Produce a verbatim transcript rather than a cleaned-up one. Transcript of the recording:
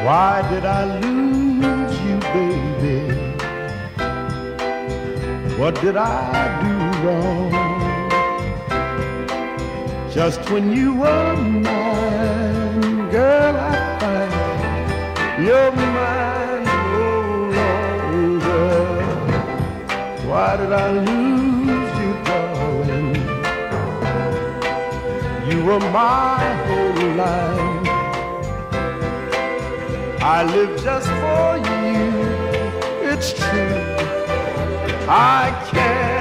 Why did I lose you, baby? What did I do wrong? Just when you were mine, girl, I find you're mine no longer. Why did I lose you, darling? You were my whole life. I live just for you, it's true. I can't